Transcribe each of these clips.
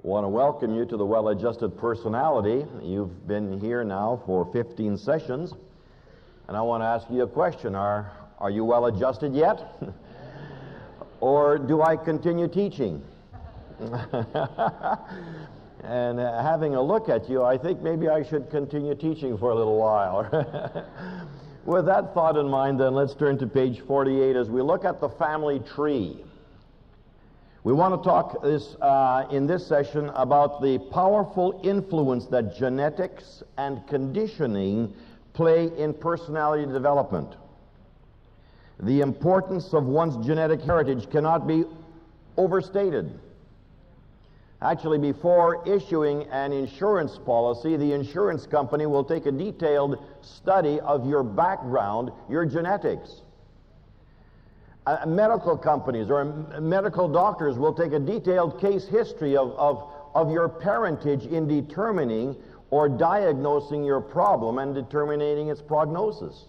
want to welcome you to the Well-Adjusted Personality. You've been here now for 15 sessions, and I want to ask you a question. Are you well-adjusted yet? Or do I continue teaching? And having a look at you, I think maybe I should continue teaching for a little while. With that thought in mind, then, let's turn to page 48 as we look at the family tree. We want to talk in this session about the powerful influence that genetics and conditioning play in personality development. The importance of one's genetic heritage cannot be overstated. Actually, before issuing an insurance policy, the insurance company will take a detailed study of your background, your genetics. Medical companies or medical doctors will take a detailed case history of your parentage in determining or diagnosing your problem and determining its prognosis.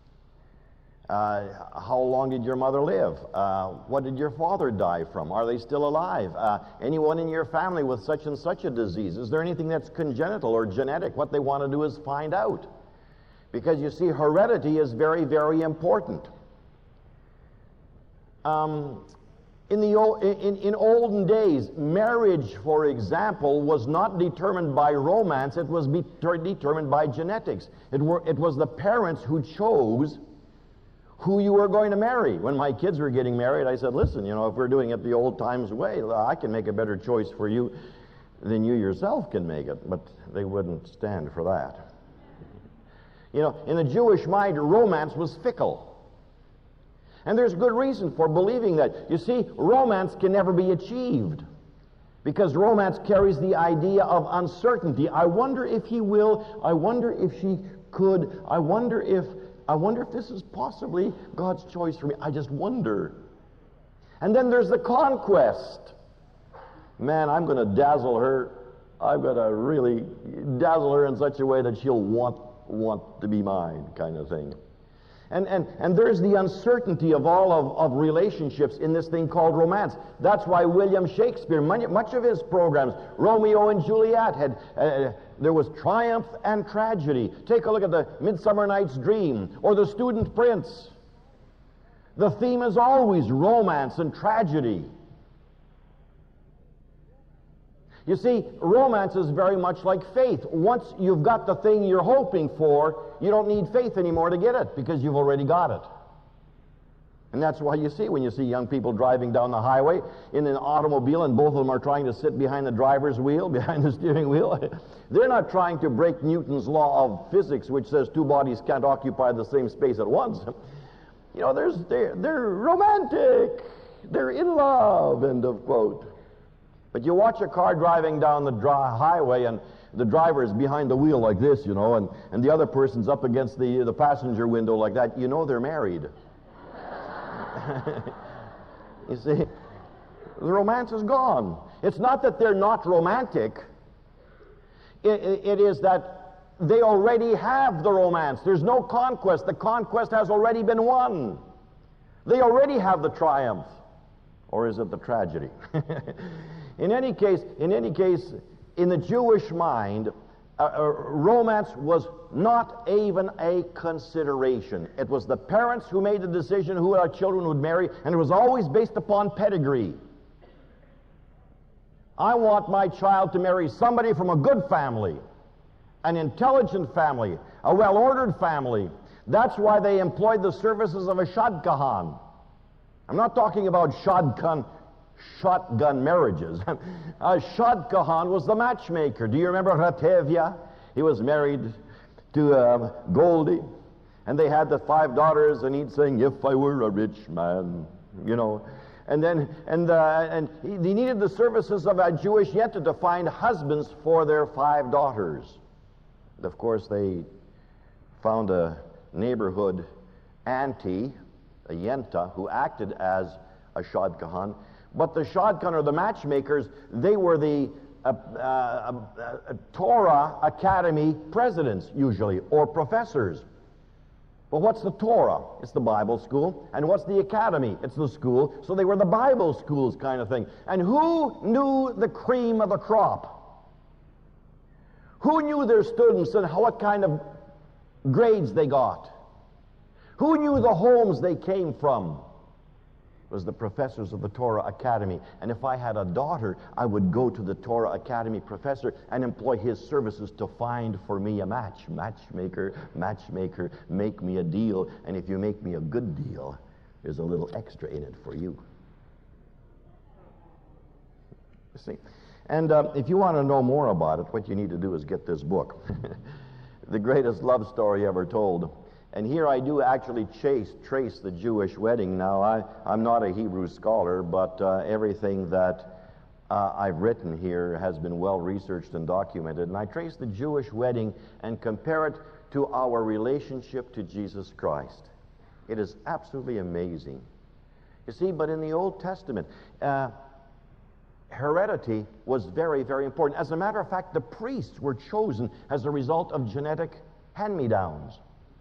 How long did your mother live? What did your father die from? Are they still alive? Anyone in your family with such and such a disease? Is there anything that's congenital or genetic? What they want to do is find out. Because you see, heredity is very, very important. In olden days, marriage, for example, was not determined by romance. It was determined by genetics. It was the parents who chose who you were going to marry. When my kids were getting married, I said, listen, you know, if we're doing it the old times way, I can make a better choice for you than you yourself can make it. But they wouldn't stand for that. You know, in the Jewish mind, romance was fickle. And there's good reason for believing that. You see, romance can never be achieved because romance carries the idea of uncertainty. I wonder if he will. I wonder if she could. I wonder if this is possibly God's choice for me. I just wonder. And then there's the conquest. Man, I'm going to dazzle her. I'm going to really dazzle her in such a way that she'll want to be mine, kind of thing. And there's the uncertainty of all of relationships in this thing called romance. That's why William Shakespeare, much of his programs, Romeo and Juliet, there was triumph and tragedy. Take a look at the Midsummer Night's Dream or the Student Prince. The theme is always romance and tragedy. You see, romance is very much like faith. Once you've got the thing you're hoping for, you don't need faith anymore to get it because you've already got it. And that's why you see, when you see young people driving down the highway in an automobile and both of them are trying to sit behind the driver's wheel, behind the steering wheel, they're not trying to break Newton's law of physics, which says two bodies can't occupy the same space at once. You know, they're romantic. They're in love, end of quote. But you watch a car driving down the highway and the driver is behind the wheel like this, you know, and the other person's up against the passenger window like that. You know they're married. You see, the romance is gone. It's not that they're not romantic. It is that they already have the romance. There's no conquest. The conquest has already been won. They already have the triumph. Or is it the tragedy? In any case, in the Jewish mind, romance was not even a consideration. It was the parents who made the decision who our children would marry, and it was always based upon pedigree. I want my child to marry somebody from a good family, an intelligent family, a well-ordered family. That's why they employed the services of a shadchan. I'm not talking about shotgun marriages. Shadchan was the matchmaker. Do you remember Ratevia? He was married to Goldie, and they had the 5 daughters, and he'd sing, "If I were a rich man," you know. And he needed the services of a Jewish yenta to find husbands for their 5 daughters. And of course, they found a neighborhood auntie, a yenta, who acted as a shadchan. But the shadchan, or the matchmakers, they were the Torah Academy presidents, usually, or professors. Well, what's the Torah? It's the Bible school. And what's the academy? It's the school. So they were the Bible schools kind of thing. And who knew the cream of the crop? Who knew their students and what kind of grades they got? Who knew the homes they came from? It was the professors of the Torah Academy. And if I had a daughter, I would go to the Torah Academy professor and employ his services to find for me a match. Matchmaker, make me a deal. And if you make me a good deal, there's a little extra in it for you. You see? And if you want to know more about it, what you need to do is get this book. The Greatest Love Story Ever Told. And here I do actually trace the Jewish wedding. Now, I'm not a Hebrew scholar, but everything that I've written here has been well researched and documented. And I trace the Jewish wedding and compare it to our relationship to Jesus Christ. It is absolutely amazing. You see, but in the Old Testament, heredity was very, very important. As a matter of fact, the priests were chosen as a result of genetic hand-me-downs.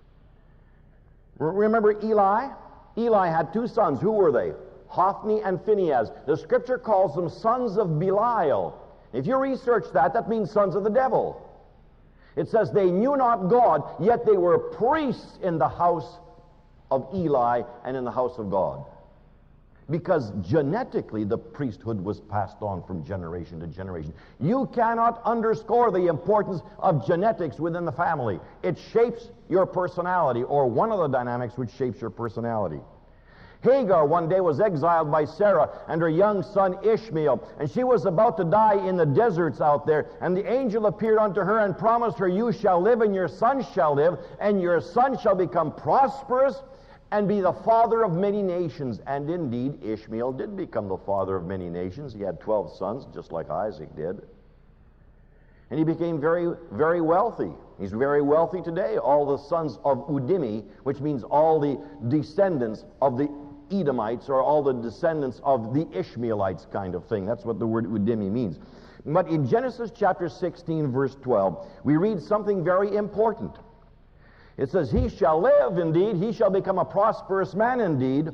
Remember Eli? Eli had two sons. Who were they? Hophni and Phinehas. The scripture calls them sons of Belial. If you research that, that means sons of the devil. It says they knew not God, yet they were priests in the house of Eli and in the house of God. Because genetically the priesthood was passed on from generation to generation. You cannot underscore the importance of genetics within the family. It shapes your personality, or one of the dynamics which shapes your personality. Hagar one day was exiled by Sarah and her young son Ishmael, and she was about to die in the deserts out there, and the angel appeared unto her and promised her, you shall live and your son shall live, and your son shall become prosperous and be the father of many nations. And indeed, Ishmael did become the father of many nations. He had 12 sons, just like Isaac did. And he became very, very wealthy. He's very wealthy today. All the sons of Udimi, which means all the descendants of the Edomites, or all the descendants of the Ishmaelites kind of thing. That's what the word Udimi means. But in Genesis chapter 16, verse 12, we read something very important. It says, he shall live indeed, he shall become a prosperous man indeed.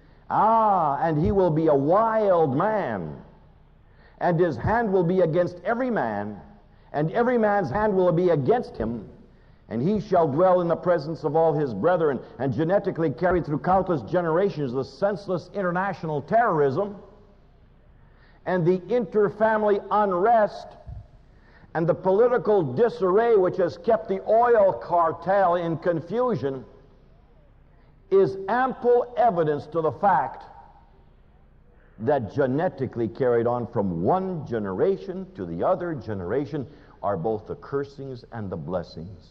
And he will be a wild man. And his hand will be against every man, and every man's hand will be against him. And he shall dwell in the presence of all his brethren. And genetically carried through countless generations, the senseless international terrorism and the inter-family unrest and the political disarray which has kept the oil cartel in confusion is ample evidence to the fact that genetically carried on from one generation to the other generation are both the cursings and the blessings.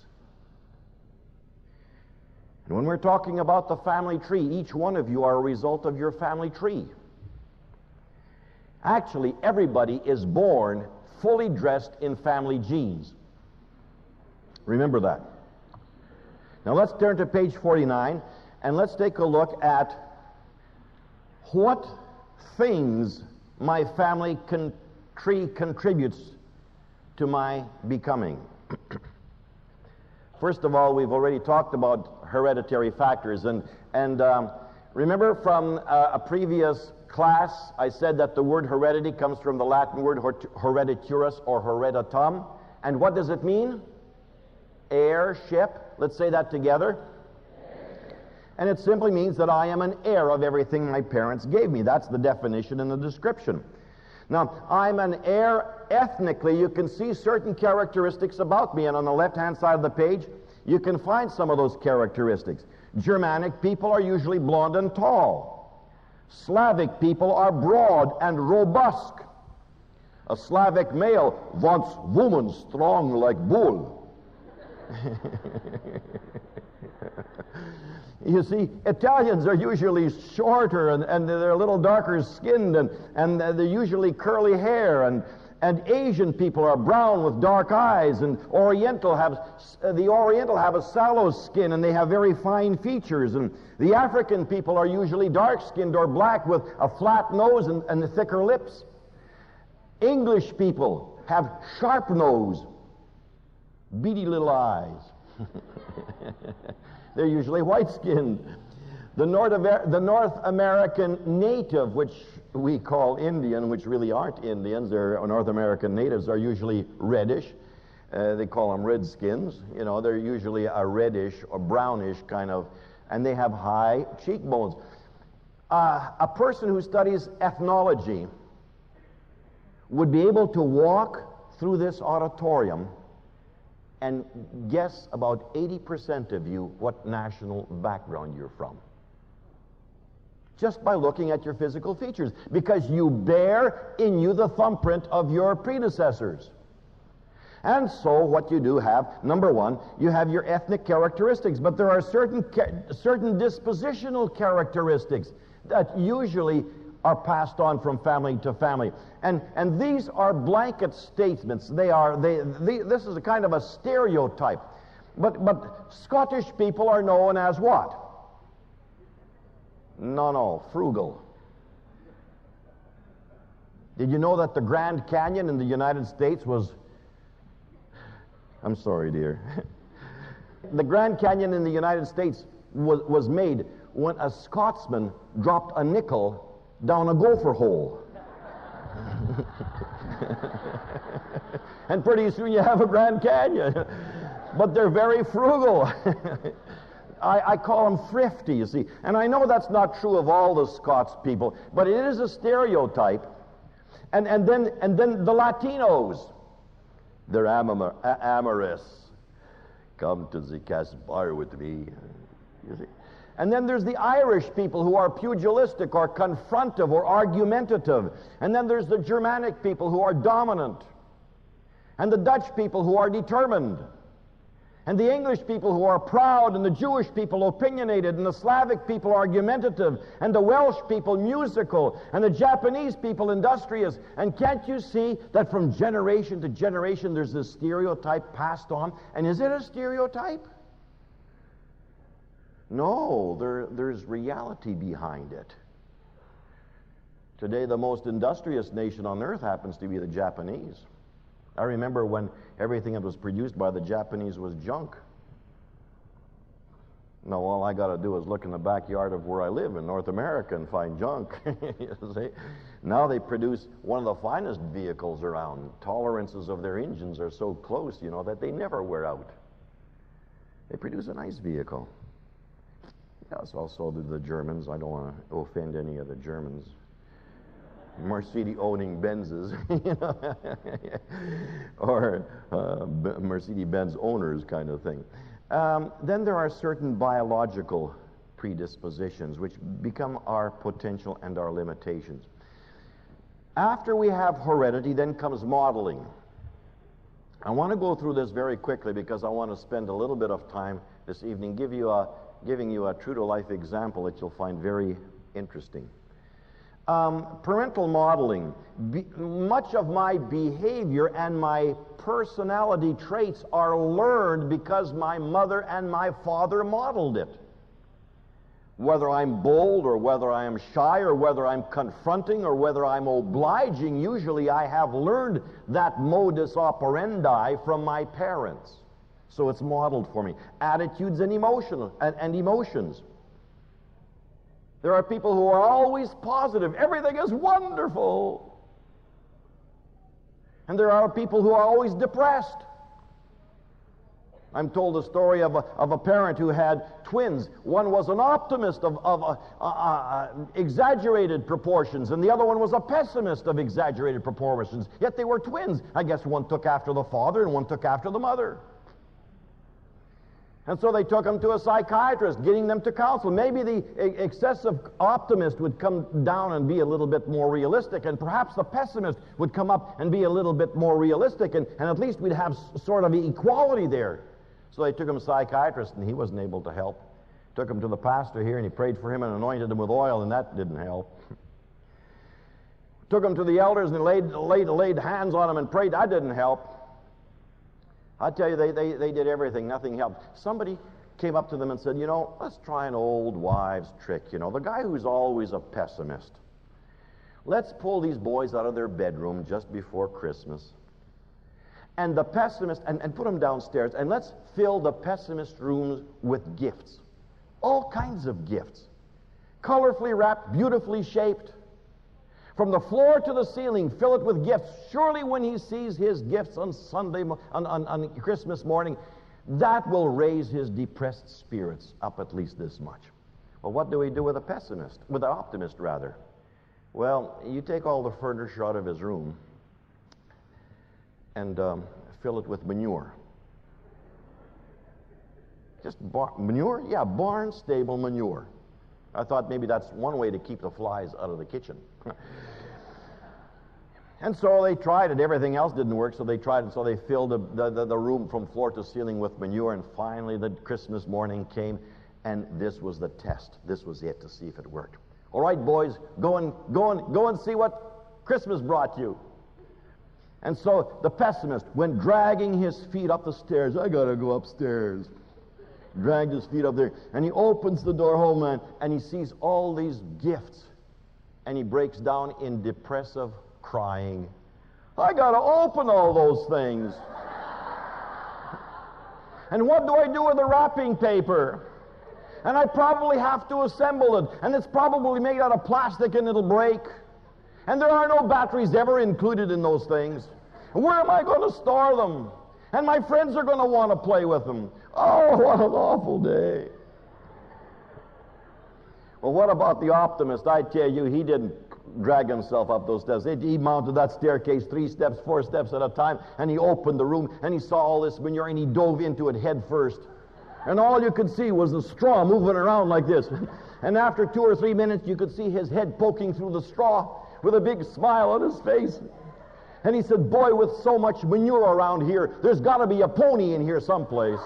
And when we're talking about the family tree, each one of you are a result of your family tree. Actually, everybody is born fully dressed in family genes. Remember that. Now let's turn to page 49 and let's take a look at what things my family tree contributes to my becoming. First of all, we've already talked about hereditary factors, and remember from a previous class, I said that the word heredity comes from the Latin word hereditarius or hereditam. And what does it mean? Heirship. Let's say that together. And it simply means that I am an heir of everything my parents gave me. That's the definition and the description. Now, I'm an heir ethnically. You can see certain characteristics about me, and on the left-hand side of the page, you can find some of those characteristics. Germanic people are usually blond and tall. Slavic people are broad and robust. A Slavic male wants woman strong like bull. You see, Italians are usually shorter and they're a little darker skinned and they're usually curly hair, and Asian people are brown with dark eyes, and the Oriental have a sallow skin and they have very fine features, and the African people are usually dark-skinned or black with a flat nose and thicker lips. English people have sharp nose, beady little eyes. They're usually white-skinned. The North American native, which we call Indian, which really aren't Indians, they're North American natives, are usually reddish. They call them redskins. You know, they're usually a reddish or brownish kind of, and they have high cheekbones. A person who studies ethnology would be able to walk through this auditorium and guess about 80% of you what national background you're from. Just by looking at your physical features, because you bear in you the thumbprint of your predecessors. And so what you do have, number one, you have your ethnic characteristics, but there are certain dispositional characteristics that usually are passed on from family to family. And these are blanket statements. This is a kind of a stereotype. But Scottish people are known as what? No, frugal. Did you know that the Grand Canyon in the United States was... I'm sorry, dear. The Grand Canyon in the United States was made when a Scotsman dropped a nickel down a gopher hole. And pretty soon you have a Grand Canyon. But they're very frugal. I call them thrifty, you see. And I know that's not true of all the Scots people, but it is a stereotype. And then the Latinos, they're amorous. Come to the Casbah with me. You see. And then there's the Irish people who are pugilistic or confrontive or argumentative. And then there's the Germanic people who are dominant. And the Dutch people who are determined. And the English people who are proud, and the Jewish people opinionated, and the Slavic people argumentative, and the Welsh people musical, and the Japanese people industrious. And can't you see that from generation to generation there's this stereotype passed on? And is it a stereotype? No, there's reality behind it. Today the most industrious nation on earth happens to be the Japanese. I remember when everything that was produced by the Japanese was junk. Now all I got to do is look in the backyard of where I live in North America and find junk. You see? Now they produce one of the finest vehicles around. Tolerances of their engines are so close, you know, that they never wear out. They produce a nice vehicle. Yes, also the Germans. I don't want to offend any of the Germans. Mercedes-owning Benzes, you know, or Mercedes-Benz owners kind of thing. Then there are certain biological predispositions which become our potential and our limitations. After we have heredity, then comes modeling. I want to go through this very quickly because I want to spend a little bit of time this evening giving you a true-to-life example that you'll find very interesting. Parental modeling. Much of my behavior and my personality traits are learned because my mother and my father modeled it. Whether I'm bold or whether I am shy or whether I'm confronting or whether I'm obliging, usually I have learned that modus operandi from my parents. So it's modeled for me. Attitudes and emotions. There are people who are always positive. Everything is wonderful. And there are people who are always depressed. I'm told a story of a parent who had twins. One was an optimist of exaggerated proportions, and the other one was a pessimist of exaggerated proportions. Yet they were twins. I guess one took after the father and one took after the mother. And so they took them to a psychiatrist, getting them to counsel. Maybe the excessive optimist would come down and be a little bit more realistic, and perhaps the pessimist would come up and be a little bit more realistic, and at least we'd have sort of equality there. So they took him to a psychiatrist, and he wasn't able to help. Took him to the pastor here, and he prayed for him and anointed him with oil, and that didn't help. Took him to the elders, and laid hands on him and prayed. That didn't help. I tell you, they did everything. Nothing helped. Somebody came up to them and said, you know, let's try an old wives' trick. You know, the guy who's always a pessimist. Let's pull these boys out of their bedroom just before Christmas. And the pessimist, and put them downstairs, and let's fill the pessimist rooms with gifts. All kinds of gifts. Colorfully wrapped, beautifully shaped. From the floor to the ceiling, fill it with gifts. Surely when he sees his gifts on on Christmas morning, that will raise his depressed spirits up at least this much. Well, what do we do with a pessimist? With an optimist, rather. Well, you take all the furniture out of his room and fill it with manure. Just manure? Yeah, barn stable manure. I thought maybe that's one way to keep the flies out of the kitchen. And so they tried it. Everything else didn't work, so they tried it. So they filled the room from floor to ceiling with manure, and finally the Christmas morning came, and this was the test. This was it, to see if it worked. All right, boys, go and see what Christmas brought you. And so the pessimist went dragging his feet up the stairs. I gotta go upstairs. Dragged his feet up there, and he opens the door, oh man, and he sees all these gifts, and he breaks down in depressive crying. I gotta open all those things. And what do I do with the wrapping paper? And I probably have to assemble it, and it's probably made out of plastic and it'll break. And there are no batteries ever included in those things. And where am I going to store them? And my friends are going to want to play with them. Oh, what an awful day. Well, what about the optimist? I tell you, he didn't drag himself up those steps. He mounted that staircase 3 steps, 4 steps at a time, and he opened the room, and he saw all this manure, and he dove into it head first. And all you could see was the straw moving around like this. And after 2 or 3 minutes, you could see his head poking through the straw with a big smile on his face. And he said, boy, with so much manure around here, there's got to be a pony in here someplace.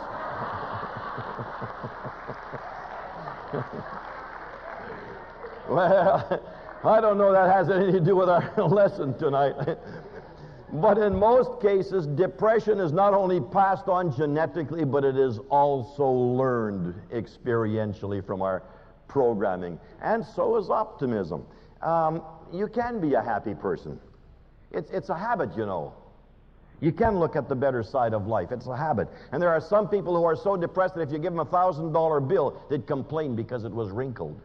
Well, I don't know that has anything to do with our lesson tonight. But in most cases, depression is not only passed on genetically, but it is also learned experientially from our programming. And so is optimism. You can be a happy person. It's a habit, you know. You can look at the better side of life. It's a habit. And there are some people who are so depressed that if you give them a $1,000 bill, they'd complain because it was wrinkled.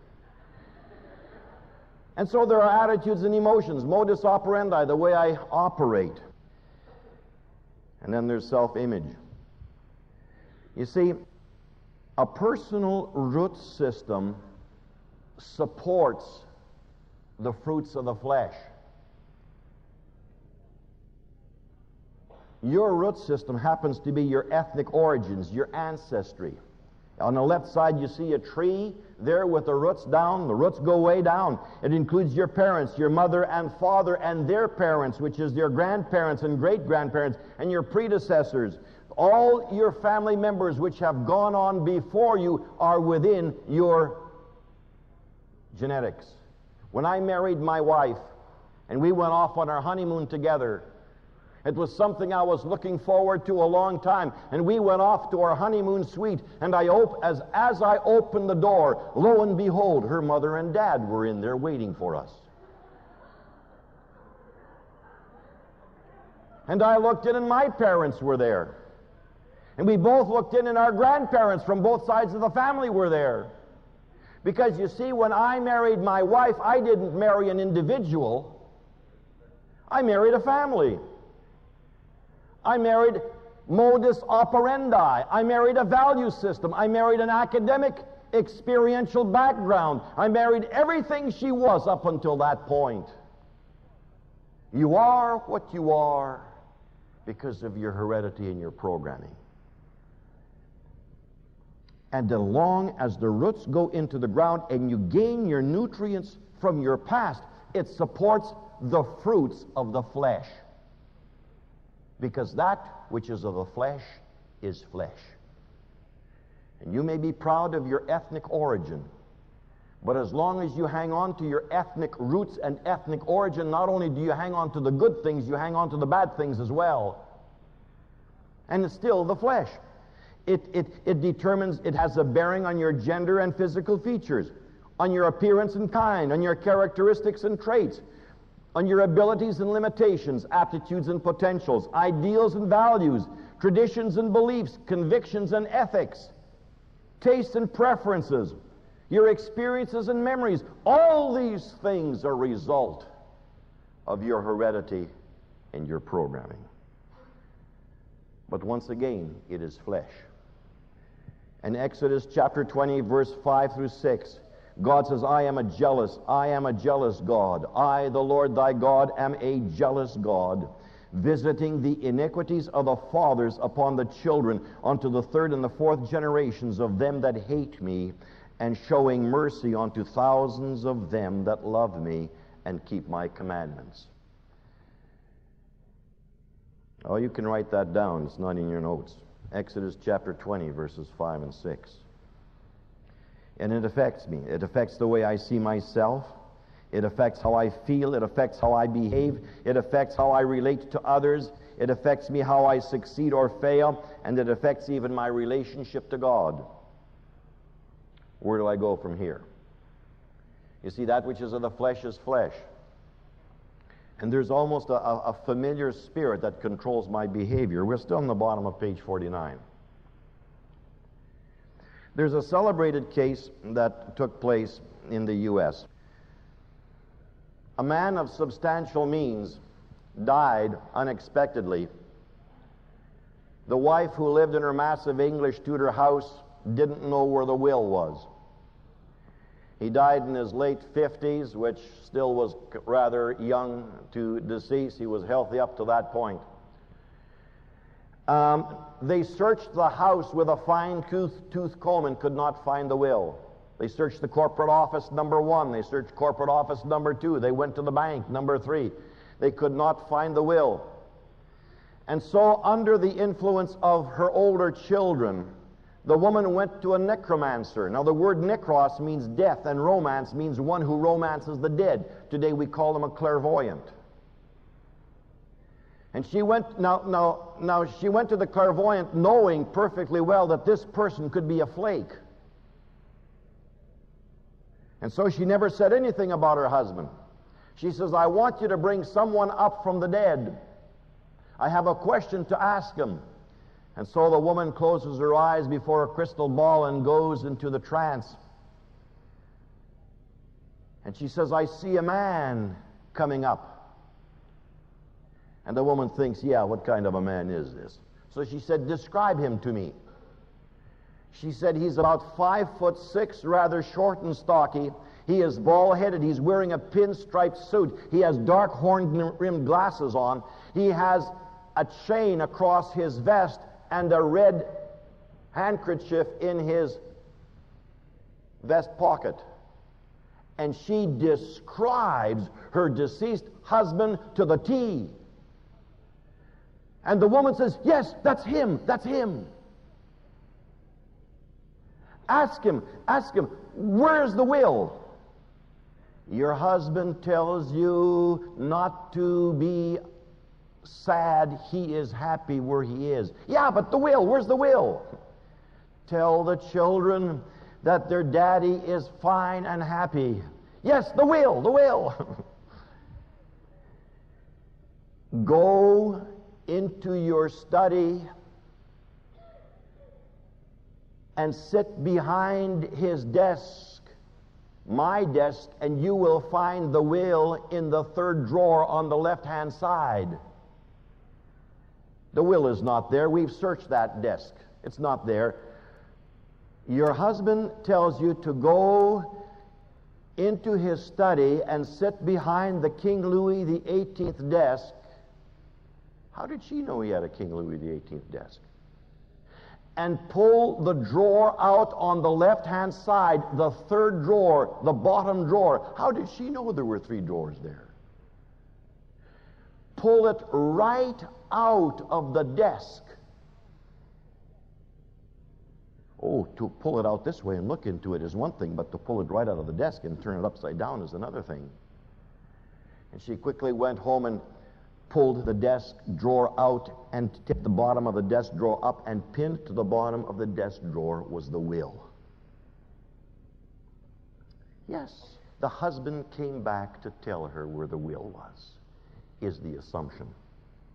And so there are attitudes and emotions, modus operandi, the way I operate. And then there's self-image. You see, a personal root system supports the fruits of the flesh. Your root system happens to be your ethnic origins, your ancestry. On the left side, you see a tree there with the roots down. The roots go way down. It includes your parents, your mother and father, and their parents, which is your grandparents and great-grandparents, and your predecessors. All your family members which have gone on before you are within your genetics. When I married my wife, and we went off on our honeymoon together, it was something I was looking forward to a long time. And we went off to our honeymoon suite, and as I opened the door, lo and behold, her mother and dad were in there waiting for us. And I looked in, and my parents were there. And we both looked in, and our grandparents from both sides of the family were there. Because you see, when I married my wife, I didn't marry an individual. I married a family. I married modus operandi. I married a value system. I married an academic, experiential background. I married everything she was up until that point. You are what you are because of your heredity and your programming. And as long as the roots go into the ground and you gain your nutrients from your past, it supports the fruits of the flesh. Because that which is of the flesh is flesh. And you may be proud of your ethnic origin, but as long as you hang on to your ethnic roots and ethnic origin, not only do you hang on to the good things, you hang on to the bad things as well. And it's still the flesh. It determines, it has a bearing on your gender and physical features, on your appearance and kind, on your characteristics and traits, on your abilities and limitations, aptitudes and potentials, ideals and values, traditions and beliefs, convictions and ethics, tastes and preferences, your experiences and memories. All these things are a result of your heredity and your programming. But once again, it is flesh. In Exodus chapter 20, verse 5 through 6, God says, I am a jealous God. I, the Lord thy God, am a jealous God, visiting the iniquities of the fathers upon the children unto the third and the fourth generations of them that hate me, and showing mercy unto thousands of them that love me and keep my commandments. Oh, you can write that down. It's not in your notes. Exodus chapter 20, verses 5 and 6. And it affects me. It affects the way I see myself. It affects how I feel. It affects how I behave. It affects how I relate to others. It affects me how I succeed or fail. And it affects even my relationship to God. Where do I go from here? You see, that which is of the flesh is flesh. And there's almost a familiar spirit that controls my behavior. We're still on the bottom of page 49. There's a celebrated case that took place in the U.S. A man of substantial means died unexpectedly. The wife, who lived in her massive English Tudor house, didn't know where the will was. He died in his late 50s, which still was rather young to decease. He was healthy up to that point. They searched the house with a fine-tooth comb and could not find the will. They searched the corporate office number 1. They searched corporate office number 2. They went to the bank number 3. They could not find the will. And so, under the influence of her older children, the woman went to a necromancer. Now, the word necros means death, and romance means one who romances the dead. Today we call them a clairvoyant. And she went, she went to the clairvoyant knowing perfectly well that this person could be a flake. And so she never said anything about her husband. She says, I want you to bring someone up from the dead. I have a question to ask him. And so the woman closes her eyes before a crystal ball and goes into the trance. And she says, I see a man coming up. And the woman thinks, yeah, what kind of a man is this? So she said, describe him to me. She said, he's about 5'6", rather short and stocky. He is bald-headed. He's wearing a pinstriped suit. He has dark horn-rimmed glasses on. He has a chain across his vest and a red handkerchief in his vest pocket. And she describes her deceased husband to the T. And the woman says, yes, that's him, that's him. Ask him, where's the will? Your husband tells you not to be sad. He is happy where he is. Yeah, but the will, where's the will? Tell the children that their daddy is fine and happy. Yes, the will. Go into your study and sit behind his desk, my desk, and you will find the will in the third drawer on the left-hand side. The will is not there. We've searched that desk. It's not there. Your husband tells you to go into his study and sit behind the King Louis XVIII desk. How did she know he had a King Louis XVIII desk? And pull the drawer out on the left-hand side, the third drawer, the bottom drawer. How did she know there were 3 drawers there? Pull it right out of the desk. Oh, to pull it out this way and look into it is one thing, but to pull it right out of the desk and turn it upside down is another thing. And she quickly went home and pulled the desk drawer out and tipped the bottom of the desk drawer up, and pinned to the bottom of the desk drawer was the will. Yes, the husband came back to tell her where the will was, is the assumption.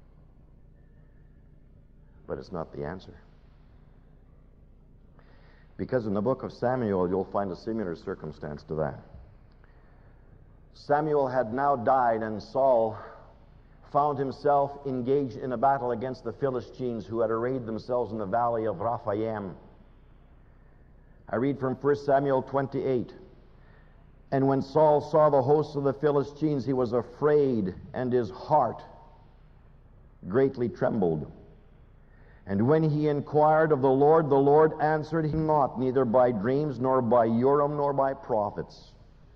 But it's not the answer. Because in the book of Samuel, you'll find a similar circumstance to that. Samuel had now died, and Saul found himself engaged in a battle against the Philistines, who had arrayed themselves in the valley of Rephaim. I read from 1 Samuel 28. And when Saul saw the hosts of the Philistines, he was afraid, and his heart greatly trembled. And when he inquired of the Lord answered him not, neither by dreams, nor by Urim, nor by prophets.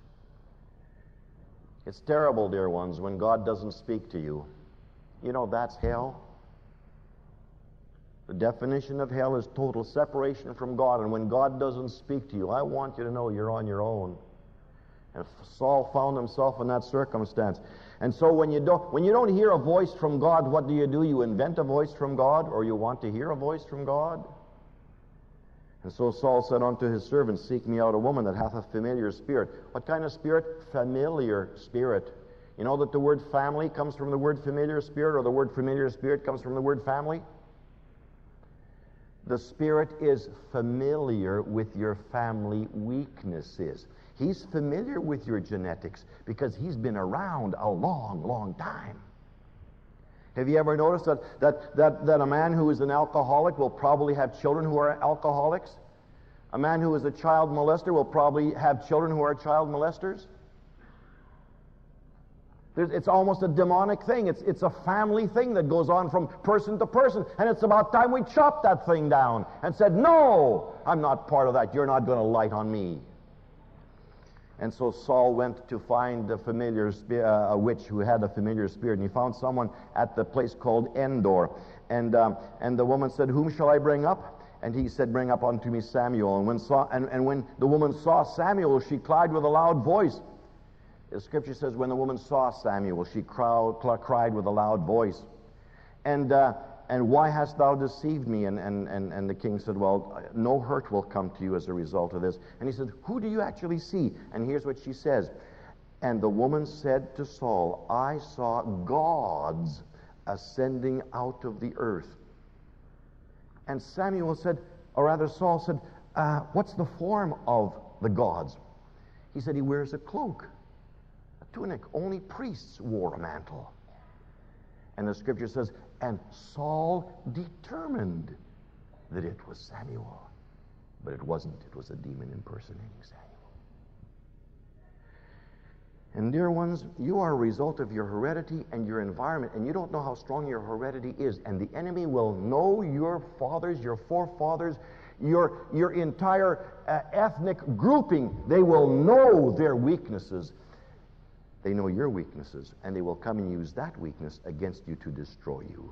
It's terrible, dear ones, when God doesn't speak to you. You know, that's hell. The definition of hell is total separation from God. And when God doesn't speak to you, I want you to know you're on your own. And Saul found himself in that circumstance. And so when you don't hear a voice from God, what do? You invent a voice from God, or you want to hear a voice from God? And so Saul said unto his servants, Seek me out a woman that hath a familiar spirit. What kind of spirit? Familiar spirit. You know that the word family comes from the word familiar spirit, or the word familiar spirit comes from the word family? The Spirit is familiar with your family weaknesses. He's familiar with your genetics because He's been around a long, long time. Have you ever noticed that a man who is an alcoholic will probably have children who are alcoholics? A man who is a child molester will probably have children who are child molesters? It's almost a demonic thing. It's a family thing that goes on from person to person. And it's about time we chopped that thing down and said, no, I'm not part of that. You're not going to light on me. And so Saul went to find a witch who had a familiar spirit. And he found someone at the place called Endor. And the woman said, Whom shall I bring up? And he said, Bring up unto me Samuel. And when the woman saw Samuel, she cried with a loud voice. The Scripture says, when the woman saw Samuel, she cried with a loud voice. And why hast thou deceived me? And the king said, well, no hurt will come to you as a result of this. And he said, who do you actually see? And here's what she says. And the woman said to Saul, I saw gods ascending out of the earth. And Samuel said, or rather Saul said, what's the form of the gods? He said, he wears a cloak, a tunic. Only priests wore a mantle. And the Scripture says, and Saul determined that it was Samuel. But it wasn't. It was a demon impersonating Samuel. And dear ones, you are a result of your heredity and your environment, and you don't know how strong your heredity is. And the enemy will know your fathers, your forefathers, your entire ethnic grouping. They will know their weaknesses. They know your weaknesses, and they will come and use that weakness against you to destroy you.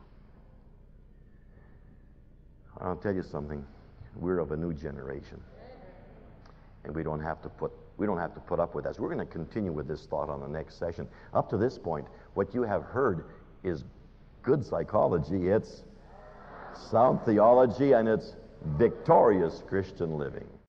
I'll tell you something. We're of a new generation, and we don't have to put up with that. So we're going to continue with this thought on the next session. Up to this point, what you have heard is good psychology. It's sound theology, and it's victorious Christian living.